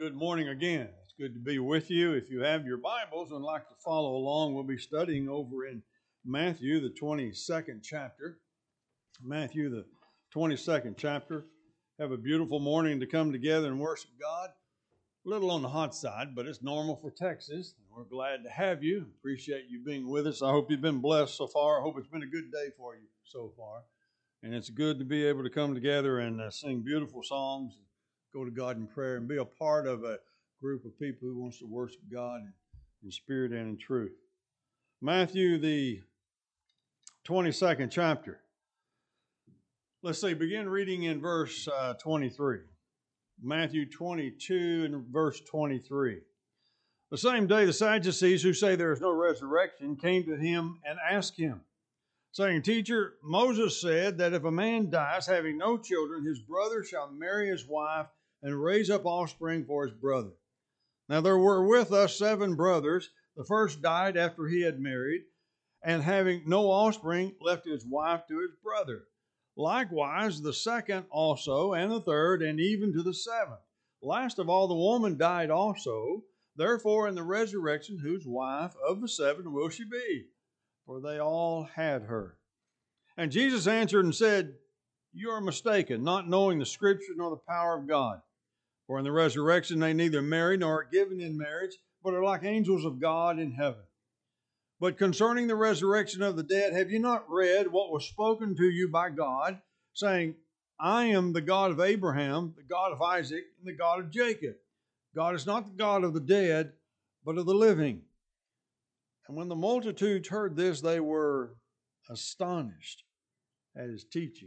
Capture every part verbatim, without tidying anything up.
Good morning again. It's good to be with you. If you have your Bibles and like to follow along, we'll be studying over in Matthew, the twenty-second chapter. Matthew, the twenty-second chapter. Have a beautiful morning to come together and worship God. A little on the hot side, but it's normal for Texas. We're glad to have you. Appreciate you being with us. I hope you've been blessed so far. I hope it's been a good day for you so far. And it's good to be able to come together and uh, sing beautiful songs, go to God in prayer, and be a part of a group of people who wants to worship God in, in spirit and in truth. Matthew, the twenty-second chapter. Let's see, begin reading in verse uh, twenty-three. Matthew twenty-two and verse twenty-three. The same day the Sadducees, who say there is no resurrection, came to him and asked him, saying, Teacher, Moses said that if a man dies having no children, his brother shall marry his wife and raise up offspring for his brother. Now there were with us seven brothers. The first died after he had married, and having no offspring, left his wife to his brother. Likewise the second also, and the third, and even to the seventh. Last of all the woman died also. Therefore in the resurrection, whose wife of the seven will she be? For they all had her. And Jesus answered and said, You are mistaken, not knowing the Scripture nor the power of God. For in the resurrection they neither marry nor are given in marriage, but are like angels of God in heaven. But concerning the resurrection of the dead, have you not read what was spoken to you by God, saying, I am the God of Abraham, the God of Isaac, and the God of Jacob. God is not the God of the dead, but of the living. And when the multitudes heard this, they were astonished at his teaching.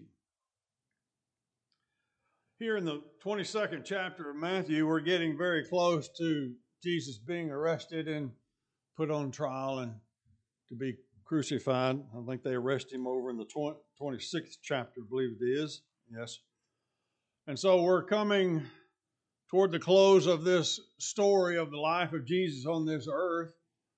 Here in the twenty-second chapter of Matthew, we're getting very close to Jesus being arrested and put on trial and to be crucified. I think they arrest him over in the twenty-sixth chapter, I believe it is. Yes. And so we're coming toward the close of this story of the life of Jesus on this earth.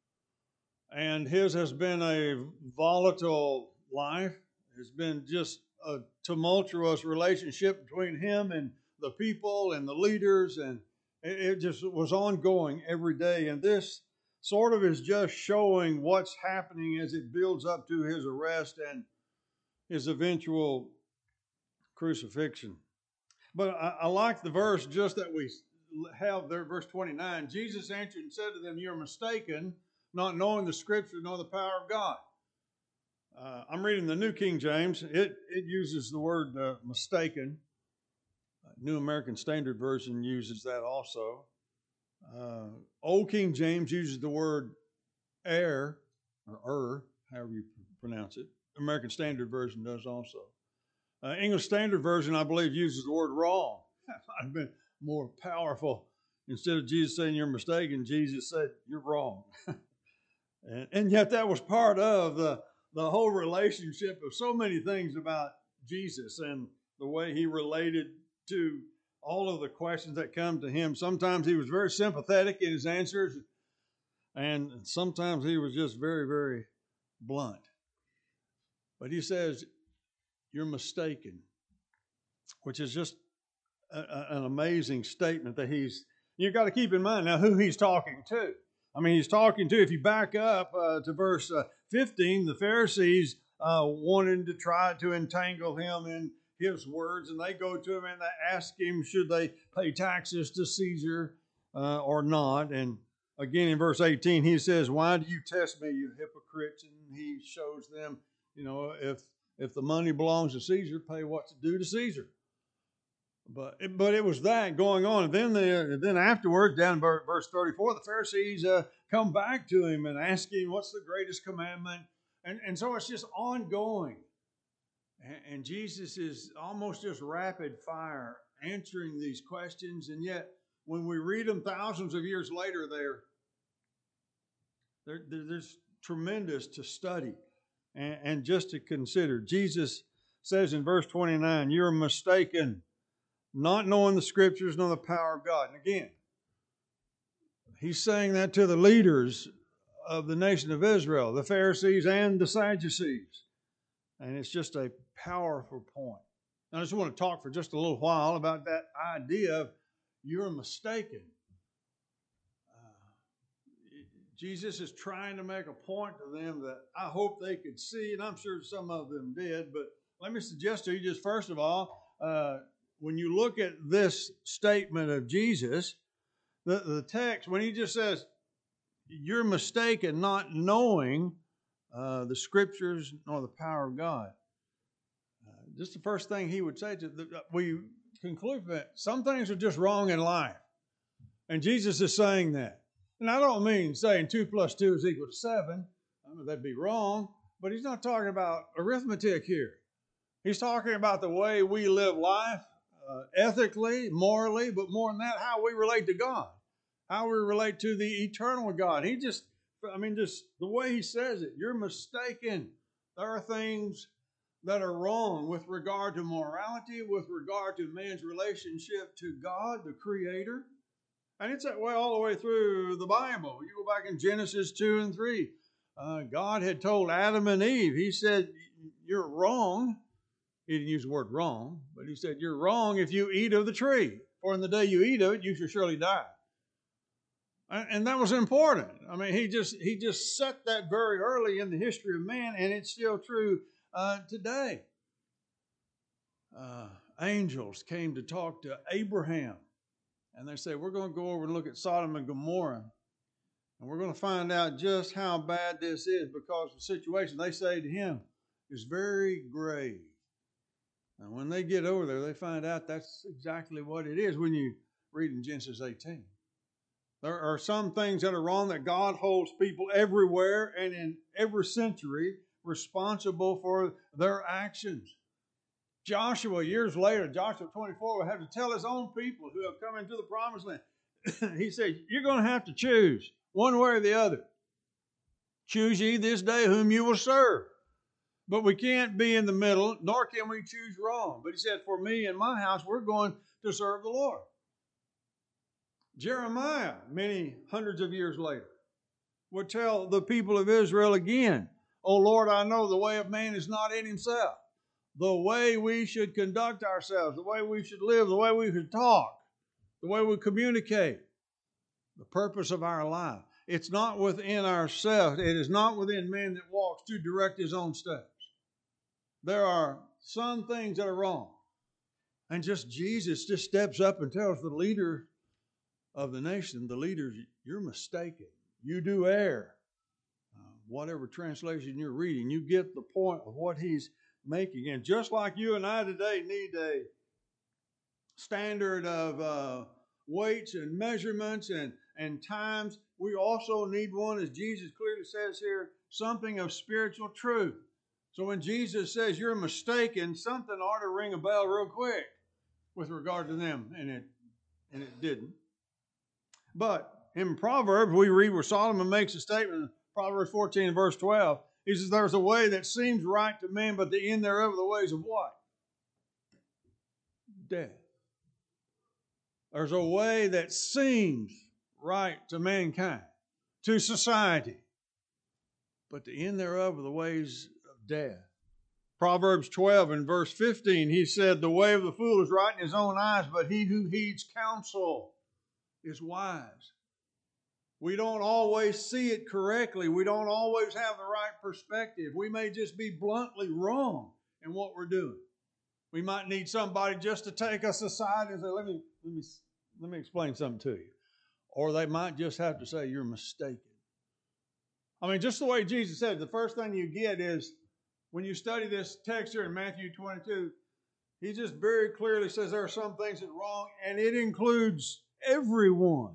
And his has been a volatile life. It's been just a tumultuous relationship between him and the people and the leaders, and it just was ongoing every day. And this sort of is just showing what's happening as it builds up to his arrest and his eventual crucifixion. But I, I like the verse just that we have there, verse twenty-nine. Jesus answered and said to them, You're mistaken, not knowing the Scripture nor the power of God. Uh, I'm reading the New King James. It it uses the word uh, mistaken. Uh, New American Standard Version uses that also. Uh, Old King James uses the word err, or er, however you pronounce it. American Standard Version does also. Uh, English Standard Version, I believe, uses the word wrong. That might have been more powerful. Instead of Jesus saying you're mistaken, Jesus said you're wrong. and, and yet that was part of the the whole relationship of so many things about Jesus and the way he related to all of the questions that come to him. Sometimes he was very sympathetic in his answers, and sometimes he was just very, very blunt. But he says, you're mistaken, which is just a, a, an amazing statement that he's, you've got to keep in mind now who he's talking to. I mean, he's talking to, if you back up uh, to verse uh, fifteen, the Pharisees uh, wanted to try to entangle him in his words, and they go to him and they ask him, should they pay taxes to Caesar uh, or not? And again, in verse eighteen, he says, why do you test me, you hypocrites? And he shows them, you know, if if the money belongs to Caesar, pay what's due to Caesar. But it, but it was that going on. And then the, then afterwards, down in verse thirty-four, the Pharisees uh, come back to him and ask him, what's the greatest commandment? And, and so it's just ongoing. And, and Jesus is almost just rapid fire answering these questions. And yet, when we read them thousands of years later, they're, they're, they're there's tremendous to study and, and just to consider. Jesus says in verse twenty-nine, you're mistaken, not knowing the Scriptures nor the power of God. And again, he's saying that to the leaders of the nation of Israel, the Pharisees and the Sadducees. And it's just a powerful point. I just want to talk for just a little while about that idea of you're mistaken. Jesus is trying to make a point to them that I hope they could see, and I'm sure some of them did. But let me suggest to you just first of all, uh, when you look at this statement of Jesus, the, the text, when he just says, you're mistaken not knowing uh, the Scriptures nor the power of God. Uh, just the first thing he would say to the, we conclude that some things are just wrong in life. And Jesus is saying that. And I don't mean saying two plus two is equal to seven. I mean, that'd be wrong. But he's not talking about arithmetic here. He's talking about the way we live life, uh, ethically, morally, but more than that, how we relate to God, how we relate to the eternal God. He just, I mean, just the way he says it, you're mistaken. There are things that are wrong with regard to morality, with regard to man's relationship to God, the Creator. And it's that way all the way through the Bible. You go back in Genesis two and three. Uh, God had told Adam and Eve, he said, you're wrong. He didn't use the word wrong, but he said, you're wrong if you eat of the tree. For in the day you eat of it, you shall surely die. And, and that was important. I mean, he just he just set that very early in the history of man, and it's still true uh, today. Uh, angels came to talk to Abraham. And they say, we're going to go over and look at Sodom and Gomorrah. And we're going to find out just how bad this is, because the situation, they say to him, is very grave. And when they get over there, they find out that's exactly what it is when you read in Genesis eighteen. There are some things that are wrong that God holds people everywhere and in every century responsible for their actions. Joshua, years later, Joshua twenty-four, will have to tell his own people who have come into the promised land. He said, you're going to have to choose one way or the other. Choose ye this day whom you will serve. But we can't be in the middle, nor can we choose wrong. But he said, for me and my house, we're going to serve the Lord. Jeremiah, many hundreds of years later, would tell the people of Israel again, O Lord, I know the way of man is not in himself. The way we should conduct ourselves, the way we should live, the way we should talk, the way we communicate, the purpose of our life. It's not within ourselves. It is not within man that walks to direct his own steps. There are some things that are wrong. And just Jesus just steps up and tells the leader of the nation, the leaders, you're mistaken. You do err. Uh, whatever translation you're reading, you get the point of what he's making. And just like you and I today need a standard of uh, weights and measurements and, and times, we also need one, as Jesus clearly says here, something of spiritual truth. So when Jesus says you're mistaken, something ought to ring a bell real quick with regard to them, and it and it didn't. But in Proverbs, we read where Solomon makes a statement, Proverbs fourteen and verse twelve. He says, there's a way that seems right to man, but the end thereof are the ways of what? Death. There's a way that seems right to mankind, to society, but the end thereof are the ways of death. Proverbs twelve and verse fifteen, he said, the way of the fool is right in his own eyes, but he who heeds counsel is wise. We don't always see it correctly. We don't always have the right perspective. We may just be bluntly wrong in what we're doing. We might need somebody just to take us aside and say, let me, let me, let me explain something to you. Or they might just have to say, you're mistaken. I mean, just the way Jesus said, the first thing you get is, when you study this text here in Matthew twenty-two, he just very clearly says there are some things that are wrong, and it includes everyone.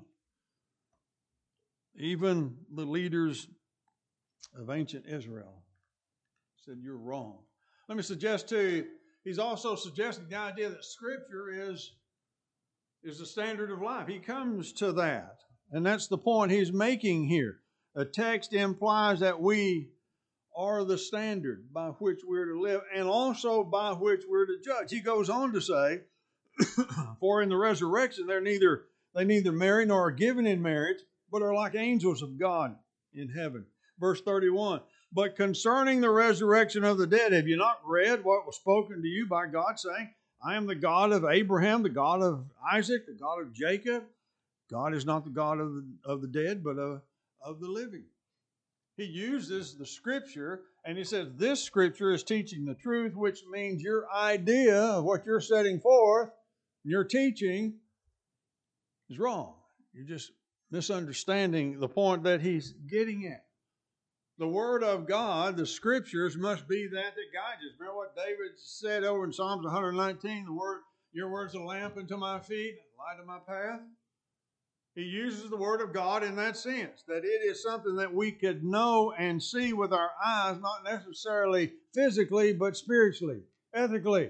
Even the leaders of ancient Israel said, you're wrong. Let me suggest to you, he's also suggesting the idea that Scripture is, is the standard of life. He comes to that, and that's the point he's making here. A text implies that we are the standard by which we're to live, and also by which we're to judge. He goes on to say, for in the resurrection they're neither they neither marry nor are given in marriage, but are like angels of God in heaven. Verse thirty-one, but concerning the resurrection of the dead, have you not read what was spoken to you by God, saying, I am the God of Abraham, the God of Isaac, the God of Jacob? God is not the God of the, of the dead, but of, of the living. He uses the Scripture, and he says this Scripture is teaching the truth, which means your idea of what you're setting forth, your teaching, is wrong. You're just misunderstanding the point that he's getting at. The Word of God, the Scriptures, must be that that guides us. Remember what David said over in Psalms one nineteen, the word, your word's a lamp unto my feet, light of my path. He uses the Word of God in that sense, that it is something that we could know and see with our eyes, not necessarily physically, but spiritually, ethically.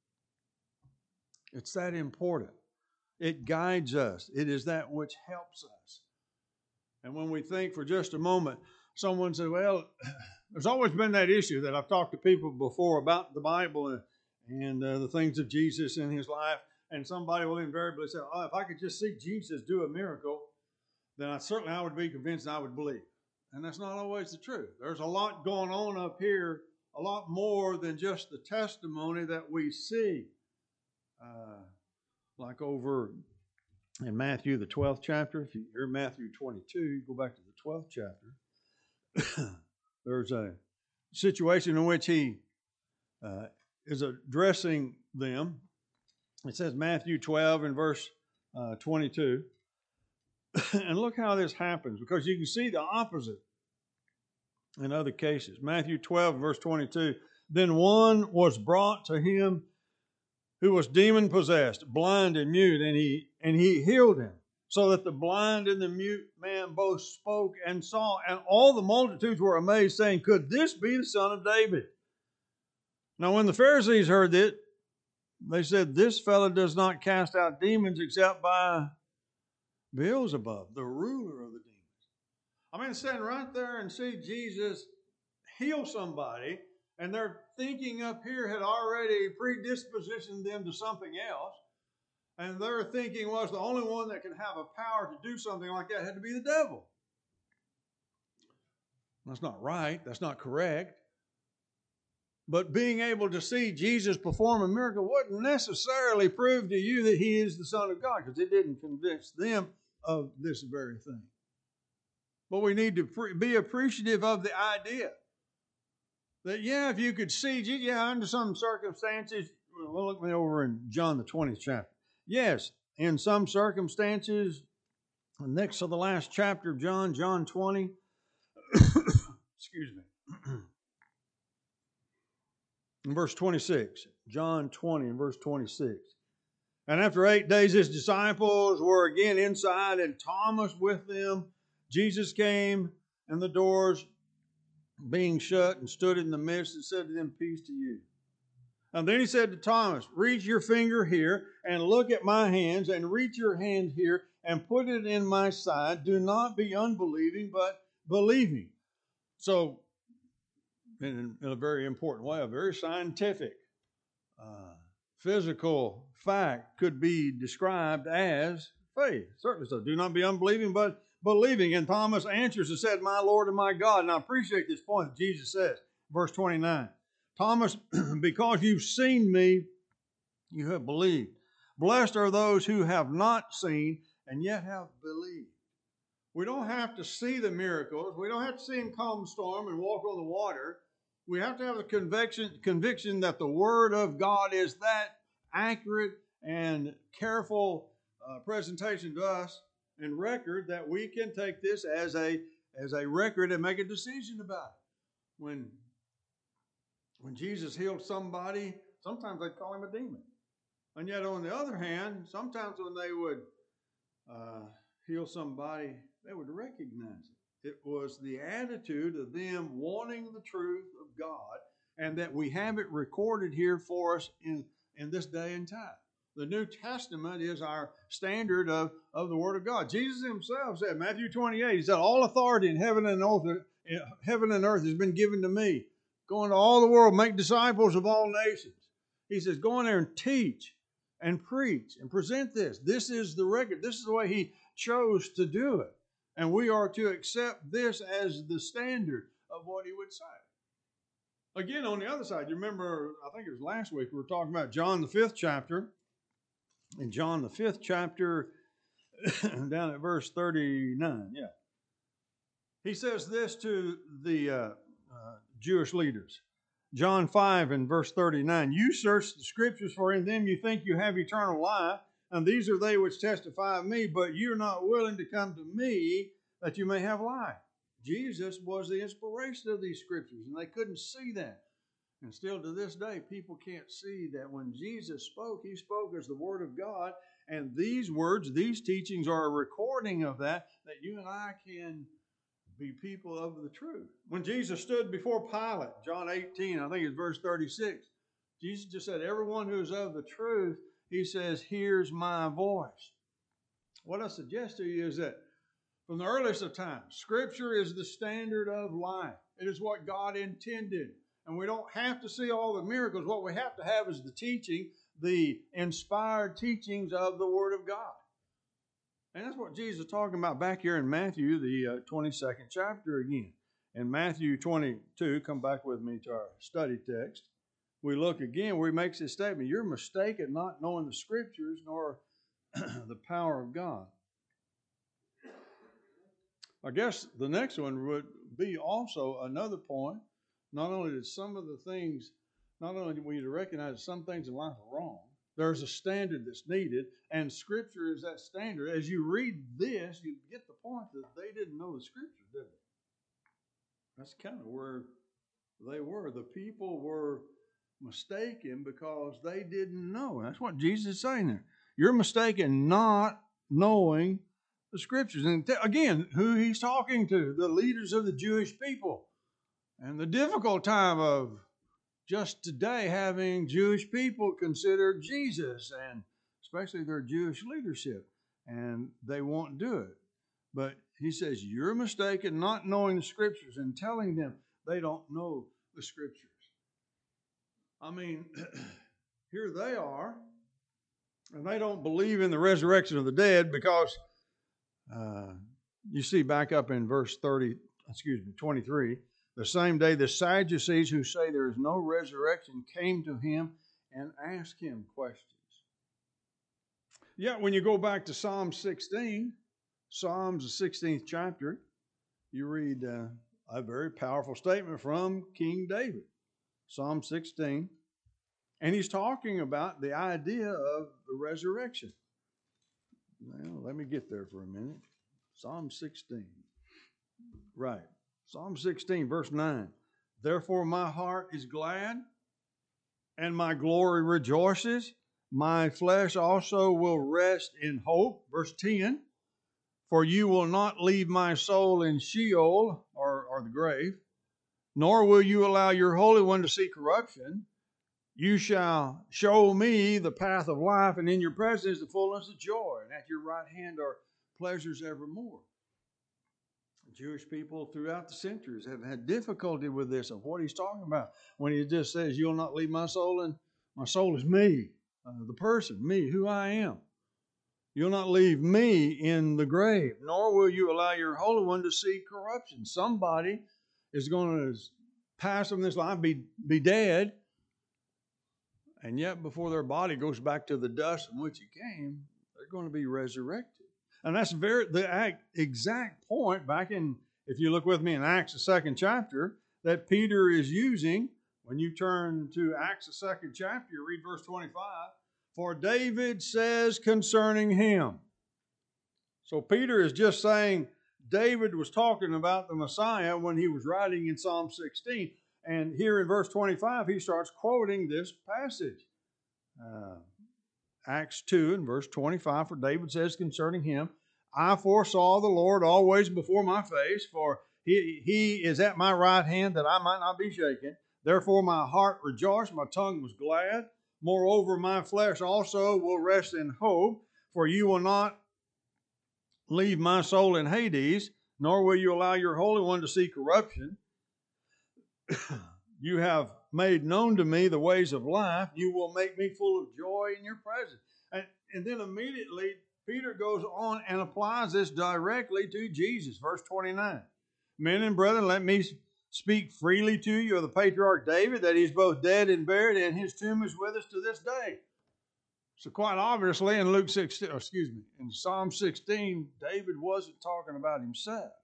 It's that important. It guides us. It is that which helps us. And when we think for just a moment, someone said, well, there's always been that issue that I've talked to people before about the Bible and, and uh, the things of Jesus in his life. And somebody will invariably say, oh, if I could just see Jesus do a miracle, then I certainly I would be convinced and I would believe. And that's not always the truth. There's a lot going on up here, a lot more than just the testimony that we see. Uh, like over in Matthew, the twelfth chapter, if you're in Matthew twenty-two, you go back to the twelfth chapter. There's a situation in which he uh, is addressing them. It says Matthew twelve and verse uh, twenty-two. And look how this happens, because you can see the opposite in other cases. Matthew twelve, verse twenty-two. Then one was brought to him who was demon-possessed, blind and mute, and he and he healed him, so that the blind and the mute man both spoke and saw. And all the multitudes were amazed, saying, could this be the Son of David? Now when the Pharisees heard it, they said, this fellow does not cast out demons except by Beelzebub, the ruler of the demons. I mean, standing right there and see Jesus heal somebody, and their thinking up here had already predispositioned them to something else. And their thinking was the only one that could have a power to do something like that had to be the devil. That's not right. That's not correct. But being able to see Jesus perform a miracle wouldn't necessarily prove to you that he is the Son of God, because it didn't convince them of this very thing. But we need to pre- be appreciative of the idea that, yeah, if you could see, yeah, under some circumstances, well, look me over in John the twentieth chapter. Yes, in some circumstances, next to the last chapter of John, John twenty, excuse me, in verse twenty-six, John twenty and verse twenty-six. And after eight days, his disciples were again inside, and Thomas with them. Jesus came, and the doors being shut, and stood in the midst, and said to them, peace to you. And then he said to Thomas, reach your finger here, and look at my hands, and reach your hand here, and put it in my side. Do not be unbelieving, but believing. So, in, in a very important way, a very scientific, uh, physical fact could be described as faith. Certainly so. Do not be unbelieving, but believing. And Thomas answers and said, my Lord and my God. And I appreciate this point that Jesus says, verse twenty-nine. Thomas, because you've seen me, you have believed. Blessed are those who have not seen and yet have believed. We don't have to see the miracles. We don't have to see him calm the storm and walk on the water. We have to have the conviction, conviction that the Word of God is that accurate and careful uh, presentation to us and record that we can take this as a, as a record and make a decision about it. When, when Jesus healed somebody, sometimes they'd call him a demon. And yet on the other hand, sometimes when they would uh, heal somebody, they would recognize it. It was the attitude of them wanting the truth of God, and that we have it recorded here for us in, in this day and time. The New Testament is our standard of, of the Word of God. Jesus himself said, Matthew twenty-eight, he said, all authority in heaven and earth, heaven and earth has been given to me. Go into all the world, make disciples of all nations. He says, go in there and teach and preach and present this. This is the record. This is the way he chose to do it. And we are to accept this as the standard of what he would say. Again, on the other side, you remember, I think it was last week, we were talking about John the fifth chapter. In John the fifth chapter, down at verse thirty-nine, yeah. He says this to the uh, uh, Jewish leaders. John five and verse thirty-nine, you search the scriptures, for in them you think you have eternal life, and these are they which testify of me, but you're not willing to come to me that you may have life. Jesus was the inspiration of these scriptures, and they couldn't see that. And still to this day, people can't see that when Jesus spoke, he spoke as the Word of God, and these words, these teachings are a recording of that, that you and I can be people of the truth. When Jesus stood before Pilate, John eighteen, I think it's verse thirty-six, Jesus just said, everyone who is of the truth, he says, hears my voice. What I suggest to you is that from the earliest of times, Scripture is the standard of life. It is what God intended. And we don't have to see all the miracles. What we have to have is the teaching, the inspired teachings of the Word of God. And that's what Jesus is talking about back here in Matthew, the uh, twenty-second chapter again. In Matthew twenty-two, come back with me to our study text. We look again where he makes this statement, you're mistaken not knowing the Scriptures nor the power of God. I guess the next one would be also another point. Not only did some of the things, not only do we recognize that some things in life are wrong, there's a standard that's needed, and Scripture is that standard. As you read this, you get the point that they didn't know the Scripture, did they? That's kind of where they were. The people were mistaken because they didn't know. That's what Jesus is saying there. You're mistaken not knowing the Scriptures. And t- again, who he's talking to? The leaders of the Jewish people. And the difficult time of just today having Jewish people consider Jesus, and especially their Jewish leadership, and they won't do it. But he says, you're mistaken not knowing the Scriptures and telling them they don't know the Scriptures. I mean, here they are, and they don't believe in the resurrection of the dead because uh, you see back up in verse thirty, excuse me, twenty-three, the same day the Sadducees who say there is no resurrection came to him and asked him questions. Yet when you go back to Psalm sixteen, Psalms, the sixteenth chapter, you read uh, a very powerful statement from King David. Psalm sixteen. And he's talking about the idea of the resurrection. Well, let me get there for a minute. Psalm sixteen. Right. Psalm sixteen, verse nine. Therefore my heart is glad, and my glory rejoices. My flesh also will rest in hope. Verse ten. For you will not leave my soul in Sheol, or, or the grave, nor will you allow your Holy One to see corruption. You shall show me the path of life, and in your presence is the fullness of joy, and at your right hand are pleasures evermore. Jewish people throughout the centuries have had difficulty with this, of what he's talking about when he just says, you'll not leave my soul, and my soul is me, uh, the person, me, who I am. You'll not leave me in the grave, nor will you allow your Holy One to see corruption. Somebody is going to pass from this life, be, be dead, and yet before their body goes back to the dust from which it came, they're going to be resurrected. And that's very the exact point back in, if you look with me in Acts, the second chapter, that Peter is using. When you turn to Acts, the second chapter, you read verse twenty-five. For David says concerning him. So Peter is just saying David was talking about the Messiah when he was writing in Psalm sixteen. And here in verse twenty-five, he starts quoting this passage. Uh, Acts two and verse twenty-five, for David says concerning him, I foresaw the Lord always before my face, for he, he is at my right hand that I might not be shaken. Therefore my heart rejoiced, my tongue was glad. Moreover, my flesh also will rest in hope, for you will not leave my soul in Hades, nor will you allow your Holy One to see corruption. You have made known to me the ways of life. You will make me full of joy in your presence. And, and then immediately, Peter goes on and applies this directly to Jesus. Verse twenty-nine. Men and brethren, let me speak freely to you of the patriarch David, that he is both dead and buried, and his tomb is with us to this day. So quite obviously in Luke sixteen, excuse me, in Psalm sixteen, David wasn't talking about himself.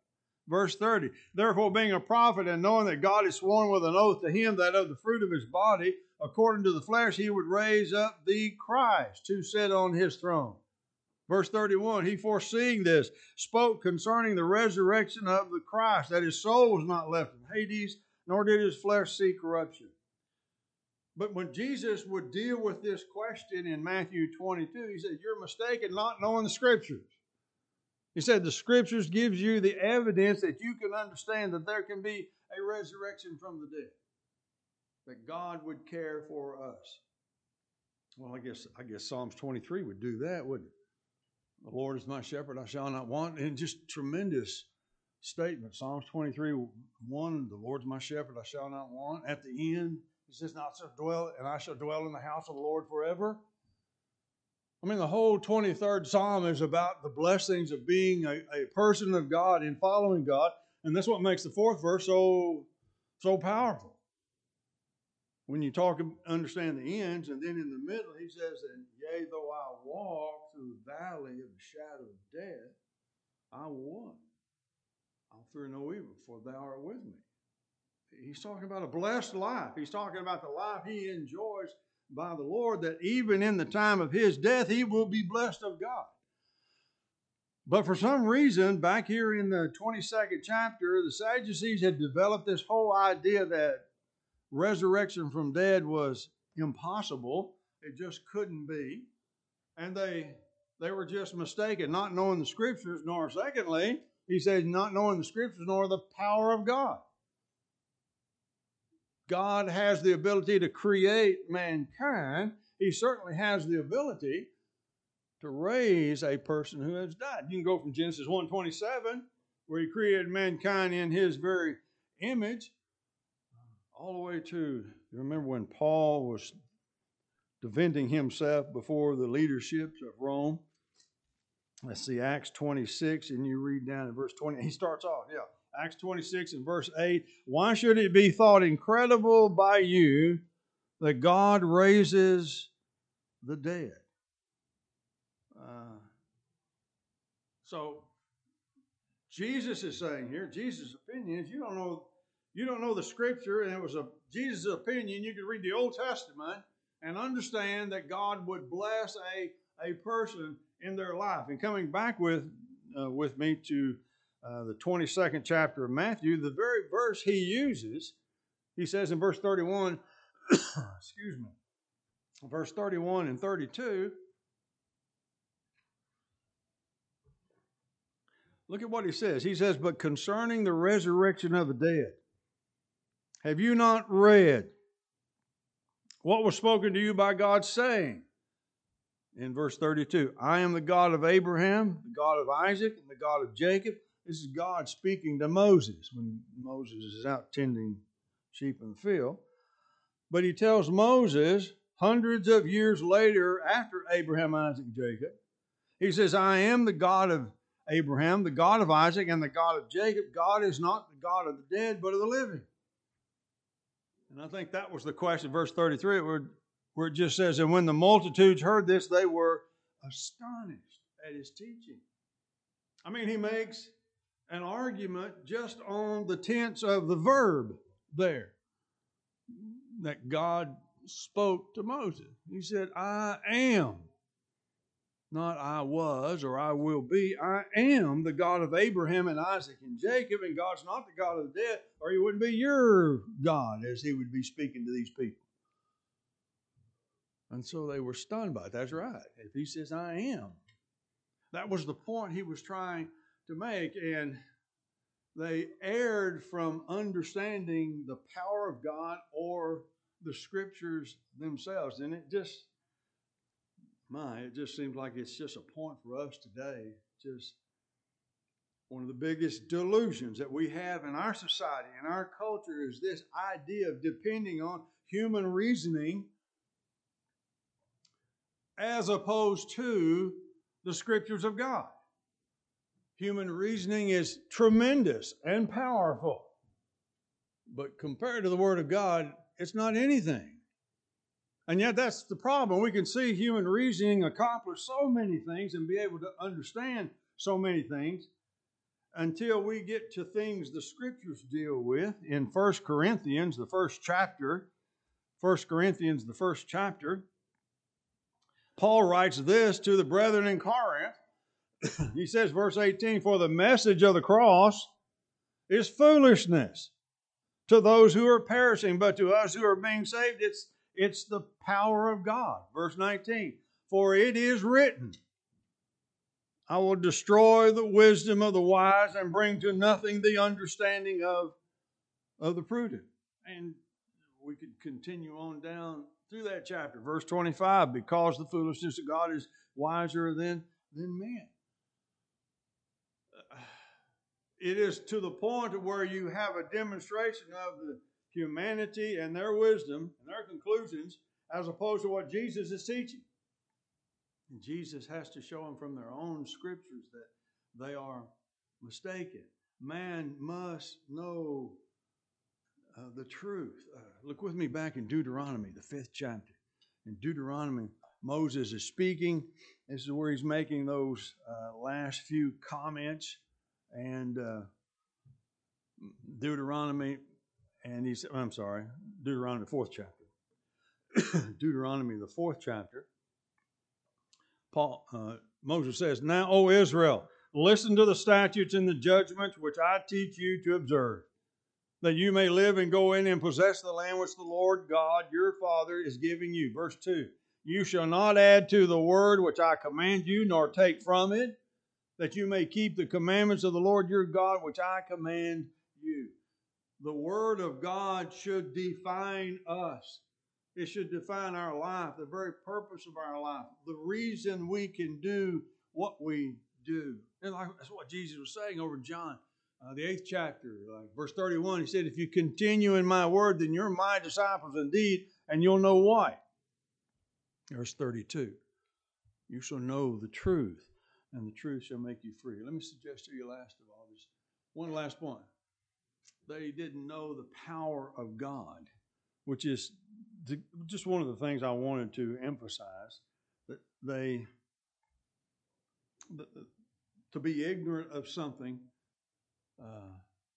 Verse thirty, therefore being a prophet and knowing that God has sworn with an oath to him that of the fruit of his body, according to the flesh, he would raise up the Christ to sit on his throne. Verse thirty-one, he foreseeing this, spoke concerning the resurrection of the Christ, that his soul was not left in Hades, nor did his flesh see corruption. But when Jesus would deal with this question in Matthew twenty-two, he said, you're mistaken not knowing the Scriptures. He said the Scriptures gives you the evidence that you can understand that there can be a resurrection from the dead, that God would care for us. Well, I guess I guess Psalms twenty-three would do that, wouldn't it? The Lord is my shepherd, I shall not want. And just tremendous statement. Psalms twenty-three, one, the Lord's my shepherd, I shall not want. At the end, he says, "Now I shall dwell, and I shall dwell in the house of the Lord forever." I mean, the whole twenty-third Psalm is about the blessings of being a, a person of God and following God. And that's what makes the fourth verse so, so powerful. When you talk and understand the ends, and then in the middle, he says, and yea, though I walk through the valley of the shadow of death, I will what? I'll fear no evil, for thou art with me. He's talking about a blessed life. He's talking about the life he enjoys by the Lord, that even in the time of his death, he will be blessed of God. But for some reason, back here in the twenty-second chapter, the Sadducees had developed this whole idea that resurrection from dead was impossible. It just couldn't be. And they, they were just mistaken, not knowing the Scriptures, nor secondly, he says, not knowing the Scriptures, nor the power of God. God has the ability to create mankind. He certainly has the ability to raise a person who has died. You can go from Genesis one twenty-seven, where he created mankind in his very image, all the way to, you remember when Paul was defending himself before the leaderships of Rome. Let's see, Acts twenty-six, and you read down in verse twenty. He starts off, yeah. Acts twenty-six and verse eight, why should it be thought incredible by you that God raises the dead? Uh, so Jesus is saying here, Jesus' opinion is you don't know, you don't know the Scripture, and it was a Jesus' opinion. You could read the Old Testament and understand that God would bless a, a person in their life. And coming back with uh, with me to Uh, the twenty-second chapter of Matthew, the very verse he uses, he says in verse thirty-one, excuse me, verse thirty-one and thirty-two, look at what he says. He says, but concerning the resurrection of the dead, have you not read what was spoken to you by God, saying, in verse thirty-two, I am the God of Abraham, the God of Isaac, and the God of Jacob. This is God speaking to Moses when Moses is out tending sheep in the field. But he tells Moses hundreds of years later, after Abraham, Isaac, and Jacob, he says, I am the God of Abraham, the God of Isaac, and the God of Jacob. God is not the God of the dead, but of the living. And I think that was the question, verse thirty-three, where, where it just says, and when the multitudes heard this, they were astonished at his teaching. I mean, he makes an argument just on the tense of the verb there, that God spoke to Moses. He said, I am, not I was or I will be. I am the God of Abraham and Isaac and Jacob, and God's not the God of the dead, or he wouldn't be your God, as he would be speaking to these people. And so they were stunned by it. That's right. If he says, I am, that was the point he was trying to make, and they erred from understanding the power of God or the Scriptures themselves. And it just, my, it just seems like it's just a point for us today. Just one of the biggest delusions that we have in our society, in our culture, is this idea of depending on human reasoning as opposed to the Scriptures of God. Human reasoning is tremendous and powerful, but compared to the Word of God, it's not anything. And yet that's the problem. We can see human reasoning accomplish so many things and be able to understand so many things. until we get to things the Scriptures deal with. In First Corinthians, the first chapter, First Corinthians, the first chapter, Paul writes this to the brethren in Corinth. He says, verse eighteen, "For the message of the cross is foolishness to those who are perishing, but to us who are being saved, it's, it's the power of God." Verse nineteen, "For it is written, I will destroy the wisdom of the wise and bring to nothing the understanding of, of the prudent." And we could continue on down through that chapter. Verse twenty-five, "Because the foolishness of God is wiser than, than men." It is to the point where you have a demonstration of the humanity and their wisdom and their conclusions as opposed to what Jesus is teaching. And Jesus has to show them from their own scriptures that they are mistaken. Man must know uh, the truth. Uh, look with me back in Deuteronomy, the fifth chapter. In Deuteronomy, Moses is speaking. This is where he's making those uh, last few comments. And uh, Deuteronomy, and he's, I'm sorry, Deuteronomy, the fourth chapter. Deuteronomy, the fourth chapter. Paul, uh, Moses says, "Now, O Israel, listen to the statutes and the judgments which I teach you to observe, that you may live and go in and possess the land which the Lord God, your Father, is giving you." Verse two, "You shall not add to the word which I command you, nor take from it, that you may keep the commandments of the Lord your God, which I command you." The Word of God should define us. It should define our life, the very purpose of our life, the reason we can do what we do. And like, that's what Jesus was saying over in John, uh, the eighth chapter, like verse thirty-one. He said, "If you continue in my word, then you're my disciples indeed, and you'll know why." Verse thirty-two, "You shall know the truth, and the truth shall make you free." Let me suggest to you last of all this, one last point. They didn't know the power of God, which is the, just one of the things I wanted to emphasize, that they, the, to be ignorant of something uh,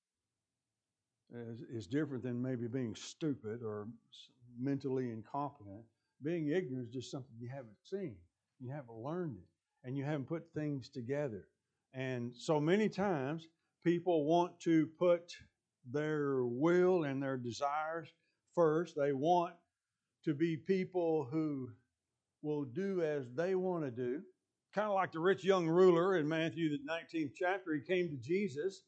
is, is different than maybe being stupid or mentally incompetent. Being ignorant is just something you haven't seen. You haven't learned it, and you haven't put things together. And so many times people want to put their will and their desires first. They want to be people who will do as they want to do. Kind of like the rich young ruler in Matthew, the nineteenth chapter. He came to Jesus,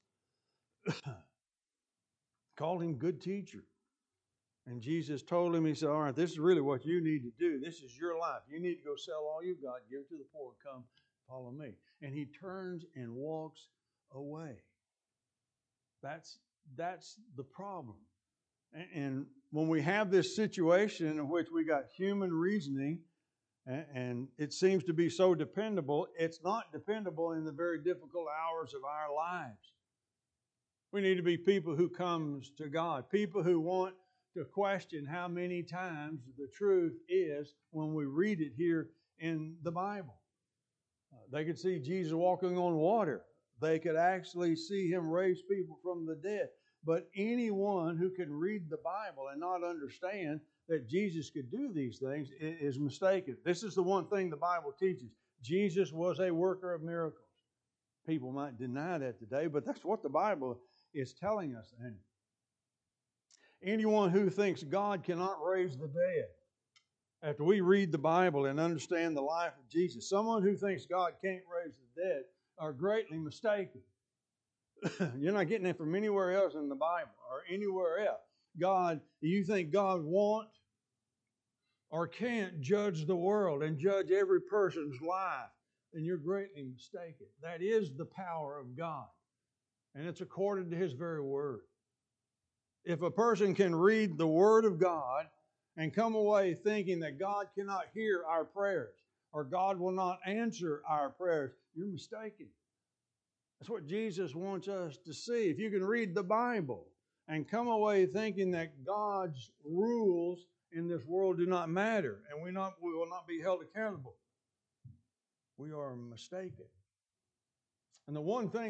called him good teacher. And Jesus told him, he said, "All right, this is really what you need to do. This is your life. You need to go sell all you've got, give it to the poor, come follow me." And he turns and walks away. That's that's the problem. And, and when we have this situation in which we got human reasoning, and, and it seems to be so dependable, it's not dependable in the very difficult hours of our lives. We need to be people who comes to God, people who want to question how many times the truth is when we read it here in the Bible. Uh, they could see Jesus walking on water. They could actually see him raise people from the dead. But anyone who can read the Bible and not understand that Jesus could do these things is mistaken. This is the one thing the Bible teaches. Jesus was a worker of miracles. People might deny that today, but that's what the Bible is telling us. And anyone who thinks God cannot raise the dead, after we read the Bible and understand the life of Jesus, someone who thinks God can't raise the dead are greatly mistaken. You're not getting it from anywhere else in the Bible or anywhere else. God, you think God wants or can't judge the world and judge every person's life, then you're greatly mistaken. That is the power of God, and it's according to his very word. If a person can read the Word of God and come away thinking that God cannot hear our prayers or God will not answer our prayers, you're mistaken. That's what Jesus wants us to see. If you can read the Bible and come away thinking that God's rules in this world do not matter and we, not, we will not be held accountable, we are mistaken. And the one thing that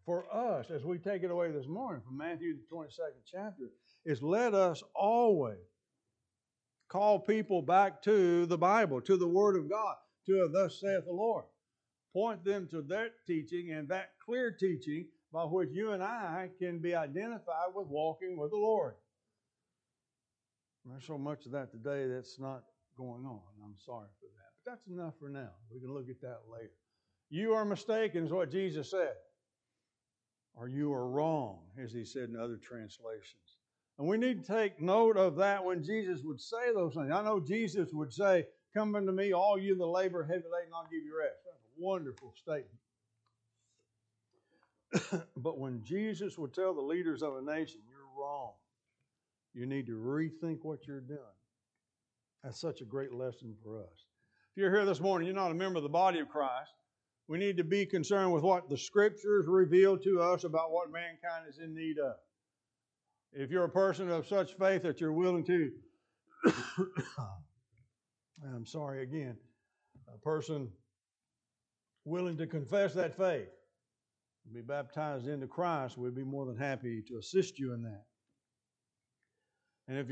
for us, as we take it away this morning from Matthew, the twenty-second chapter, is let us always call people back to the Bible, to the Word of God, to a thus saith the Lord. Point them to that teaching and that clear teaching by which you and I can be identified with walking with the Lord. There's so much of that today that's not going on. I'm sorry for that. But that's enough for now. We can look at that later. You are mistaken is what Jesus said. Or you are wrong, as he said in other translations. And we need to take note of that when Jesus would say those things. I know Jesus would say, come unto me, all you that labor heavy laden, I'll give you rest. That's a wonderful statement. But when Jesus would tell the leaders of a nation, you're wrong, you need to rethink what you're doing. That's such a great lesson for us. If you're here this morning, you're not a member of the body of Christ, we need to be concerned with what the Scriptures reveal to us about what mankind is in need of. If you're a person of such faith that you're willing to, I'm sorry again, a person willing to confess that faith, be baptized into Christ, we'd be more than happy to assist you in that. And if you're